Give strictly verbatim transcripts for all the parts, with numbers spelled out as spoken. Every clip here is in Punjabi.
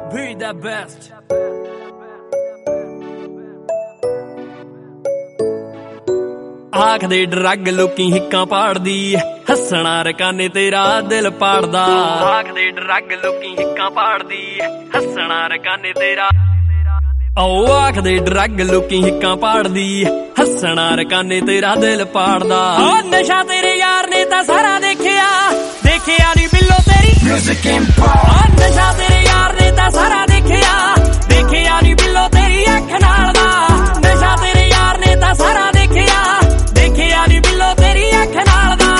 Be the best. ਆਖਦੇ ਡਰੱਗ ਲੋਕੀ ਹਿੱਕਾਂ ਪਾੜਦੀ, ਹੱਸਣਾ ਰਕਾਨੇ ਤੇਰਾ ਦਿਲ ਪਾੜਦਾ। ਆਖਦੇ ਡਰੱਗ ਲੋਕੀ ਹਿੱਕਾਂ ਪਾੜਦੀ, ਹੱਸਣਾ ਰਕਾਨੇ ਤੇਰਾ ਓ ਆਖਦੇ ਡਰੱਗ ਲੋਕੀ ਹਿੱਕਾਂ ਪਾੜਦੀ, ਹੱਸਣਾ ਰਕਾਨੇ ਤੇਰਾ ਦਿਲ ਪਾੜਦਾ। ਓ ਨਸ਼ਾ ਤੇਰੇ ਯਾਰ ਨੇ ਤਾਂ ਸਾਰਾ ਦੇਖਿਆ, ਦੇਖਿਆ ਨੀ ਬਿੱਲੋ ਤੇਰੀ ਮਿਊਜ਼ਿਕ ਇੰਪਾਇਰ। ਓ ਨਸ਼ਾ ਤੇਰੇ ਯਾਰ ਨੇ ਤਾਂ ਸਾਰਾ ਦੇਖਿਆ, ਦੇਖਿਆ ਨੀ ਬਿੱਲੋ ਤੇਰੀ ਅੱਖ ਨਾਲ ਦਾ। ਨਸ਼ਾ ਤੇਰੇ ਯਾਰ ਨੇ ਤਾਂ ਸਾਰਾ ਦੇਖਿਆ, ਦੇਖਿਆ ਨੀ ਬਿੱਲੋ ਤੇਰੀ ਅੱਖ ਨਾਲ ਦਾ।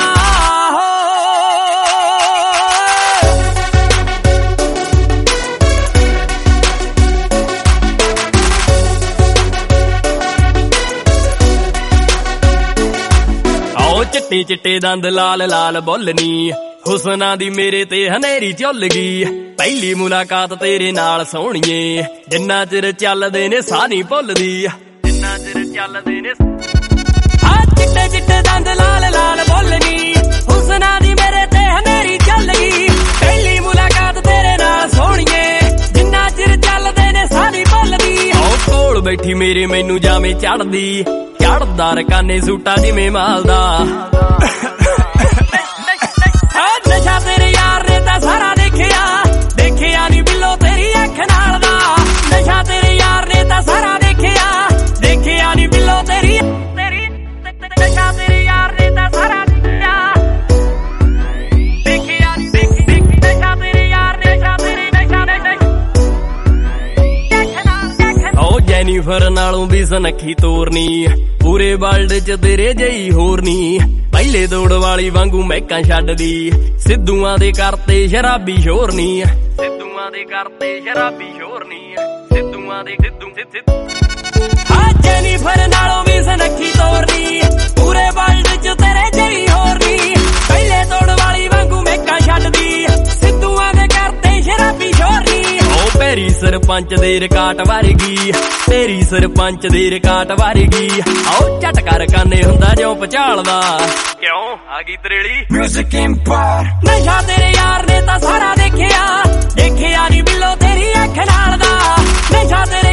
ਚਿੱਟੇ ਚਿੱਟੇ ਦੰਦ ਲਾਲ ਲਾਲ ਬੋਲਨੀ, ਹੁਸਨਾ ਦੀ ਮੇਰੇ ਤੇ ਹਨੇਰੀ ਝੁੱਲ ਗਈ। ਪਹਿਲੀ ਮੁਲਾਕਾਤ ਤੇਰੇ ਨਾਲ ਸੋਹਣੀਏ, ਜਿੰਨਾ ਚਿਰ ਚੱਲਦੇ ਨੇ ਸਾਹ ਨੀ ਭੁੱਲਦੀ। ਜਿੰਨਾ ਚਿਰ ਚੱਲਦੇ ਨੇ ਆ ਚਿੱਟੇ ਚਿੱਟੇ ਦੰਦ ਲਾਲ ਲਾਲ ਬੋਲਨੀ, ਹੁਸਨਾ ਦੀ ਮੇਰੇ ਤੇ ਹਨੇਰੀ ਝੁੱਲ ਗਈ। ਪਹਿਲੀ ਮੁਲਾਕਾਤ ਤੇਰੇ ਨਾਲ ਸੋਹਣੀਏ, ਜਿੰਨਾ ਚਿਰ ਚੱਲਦੇ ਨੇ ਸਾਹ ਨੀ ਭੁੱਲਦੀ। ਉਹ ਕੋਲ ਬੈਠੀ ਮੇਰੇ ਮੈਨੂੰ ਜਾਵੇਂ ਚੜਦੀ, ਚੜਦਾ ਰਕਾਨੇ ਸੂਟਾ ਜਿਵੇਂ ਮਾਲਦਾ। ਨਸ਼ਾ ਤੇਰੇ ਯਾਰ ਨੇ ਤਾਂ ਸਾਰਾ ਦੇਖਿਆ, ਦੇਖਿਆ ਨੀ ਬਿੱਲੋ ਤੇਰੀ ਅੱਖ ਨਾਲ ਦਾ। ਨਸ਼ਾ ਤੇਰੇ ਯਾਰ ਨੇ ਤਾਂ ਸਾਰਾ ਦੇਖਿਆ, ਦੇਖਿਆ ਨੀ ਬਿੱਲੋ ਤੇਰੀ ਤੇਰੀ ਨਸ਼ਾ ਤੇਰੇ ਯਾਰ ਨੇ ਤਾਂ ਸਾਰਾ ਦੇਖਿਆ, ਦੇਖਿਆ ਨੀ ਨਸ਼ਾ ਤੇਰੇ ਯਾਰ ਨੇ ਨਸ਼ਾ ਤੇਰੀ ਨਸ਼ਾ ਨਸ਼ਾ। ਓ ਜੈਨੀਫਰ ਨਾਲੋਂ ਵੀ ਸੁਨੱਖੀ ਤੋਰਨੀ, ਪੂਰੇ ਵਰਲਡ ਚ ਤੇਰੇ ਜਈ ਹੋਰ ਨੀ। ਪਹਿਲੇ ਦੌੜ ਵਾਲੀ ਵਾਂਗੂ ਮਹਿਕਾਂ ਛੱਡਦੀ, ਸਿੱਧੂਆਂ ਦੇ ਕਰਤੇ ਸ਼ਰਾਬੀ ਸ਼ੋਰ ਨੀ। ਸਿੱਧੂਆਂ ਦੇ ਕਰਤੇ ਸ਼ਰਾਬੀ ਸ਼ੋਰ ਨੀ। ਸਿੱਧੂਆਂ ਦੇ ਸਿੱਧੂ ਹਾਂ ਜੈਨੀਫਰ ਨਾਲੋਂ ਵੀ ਸੁਨੱਖੀ ਤੋਰਨੀ, ਪੂਰੇ ਵਰਲਡ ਚ ਤੇਰੇ ਜਈ ਹੋਰ ਨੀ। ਪਹਿਲੇ ਦੌੜ ਵਾਲੀ ਵਾਂਗੂ ਮਹਿਕਾਂ ਛੱਡਦੀ, ਸਿੱਧੂਆਂ ਦੇ ਕਰਤੇ ਸ਼ਰਾਬੀ ਸ਼ੋਰ ਨੀ। ਉਹ ਤੇਰੀ ਸਰਪੰਚ ਦੇ ਰਿਕਾਟ ਵਰਗੀ, ਤੇਰੀ ਸਰਪੰਚ ਦੇ ਰਿਕਾਟ ਵਰਗੀ। ਆਓ ਝਟ ਕਰ ਕਾਨੇ ਹੁੰਦਾ ਜਿਉਂ ਪਚਾਲਦਾ। ਕਿਉਂ ਆ ਗਈ ਤਰੇਲੀ ਮਿਊਜ਼ਿਕ ਇੰਪਾਇਰ। ਨਸ਼ਾ ਤੇਰੇ ਯਾਰ ਨੇ ਤਾਂ ਸਾਰਾ ਦੇਖਿਆ, ਦੇਖਿਆ ਨੀ ਬਿੱਲੋ ਤੇਰੀ ਅੱਖ ਨਾਲ ਦਾ। ਨਸ਼ਾ